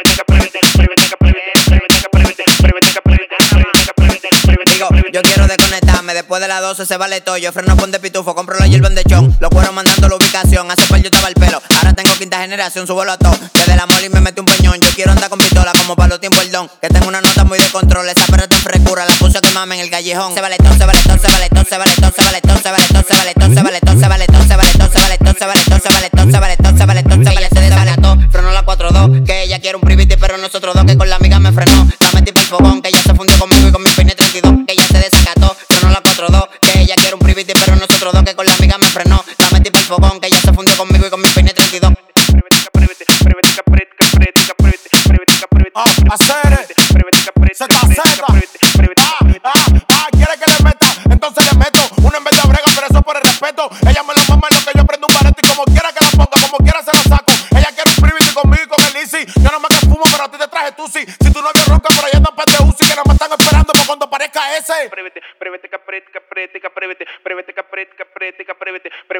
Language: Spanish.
Digo, yo quiero desconectarme después de las 12 se vale todo. Yo freno con de pitufo, compro la hierba en dechón. Los cueros mandando la ubicación, hace par yo estaba el pelo. Ahora tengo quinta generación, subo a todo. Desde la moli me metí un peñón. Yo quiero andar con pistola como para los tiempos el don. Que tengo una nota muy de control, esa perra está en frescura. La puse a quemarme en el callejón. Se vale todo, se vale todo, se vale todo, se vale todo, se vale todo, se vale todo, se vale todo, se vale todo, se vale todo, se vale todo, se vale todo, se vale todo, se vale todo, se vale todo, se vale todo, se vale todo, se vale todo. Frenó la 4-2, que ella quiere un privity, pero nosotros dos que con la amiga me frenó. La metí por el fogón, que ella se fundió conmigo y con mi peine 32, que ella se desacató. Frenó la 4-2, que ella quiere un privity, pero nosotros dos que con la amiga me frenó. La metí por el fogón, que ella se fundió conmigo y con mi peine 32. Hacer quiere que le meta, entonces le meto uno en vez de brega, pero eso por el respeto. Ella me lo mama en lo que yo prendo un barete y como quiera que la ponga, como quiera se la saco. Ella quiere un privity conmigo y con el Easy. Yo no me que fumo, pero a ti te traje tú sí. Si tu novio ronca, pero allá anda pa' de Uzi, que nada más están esperando para cuando aparezca ese.